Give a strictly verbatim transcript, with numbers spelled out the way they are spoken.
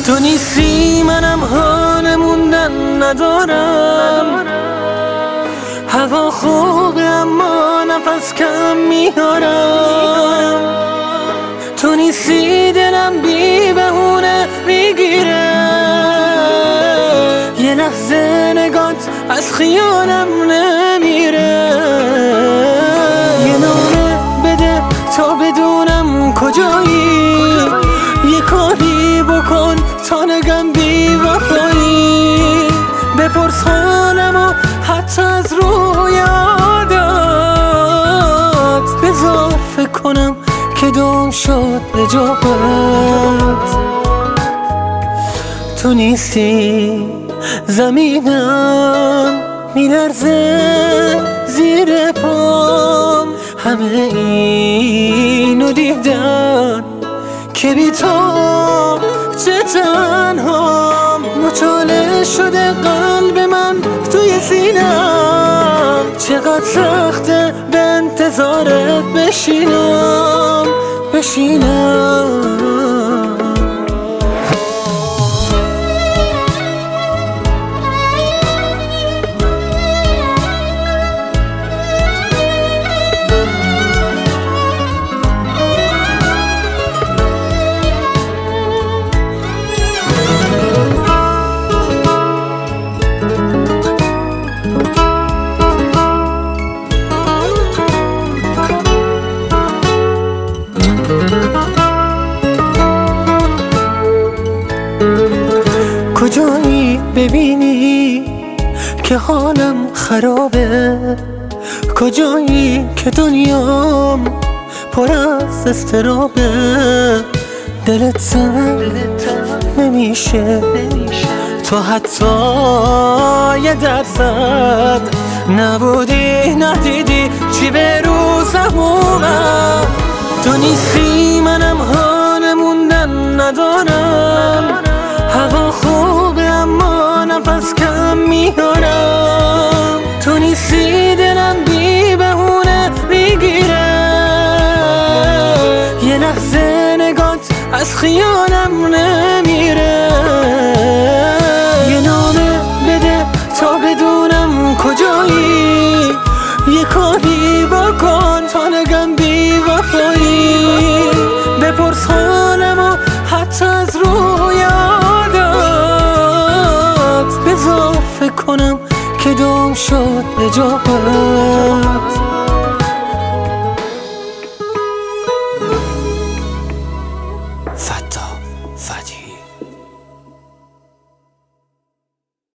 تو نیستی منم حال موندن ندارم. هوا خوبه اما نفس کم میارم. تو نیستی دلم بی بهونه میگیره. یه لحظه نگات از خیالم نمیره. یه نامه بده تا بدونم کجایی. یه کاری بکن تا نگم بی وفایی. بپرس حالمو حتی از روی عادت. بذار فکر کنم که دم شد اجابت. تو نیستی زمینم میلرزه زیر پام. همه اینو دیدن که بی تو چه تنهام. مچاله شده قلب من توی سینم. چقدر سخته به انتظارت بشینم بشینم. کجایی ببینی که حالم خرابه؟ کجایی که دنیام پر از اضطرابه؟ دلت تنگ نمیشه تو حتی یه درصد نبودی ندیدی چی به روز همومم. تو نیستی منم حال موندن ندارم. هوا خوبه اما نفس کم میارم. تو نیستی دلم بی بهونه میگیره. یه لحظه نگات از خیالم نمیره. یه نامه بده تا بدونم کجایی. یه کاری بکن تا نگم بی وفایی. بپرس حالمو حتی از روی عادت. بذار فکر کنم که دم شد اجابت.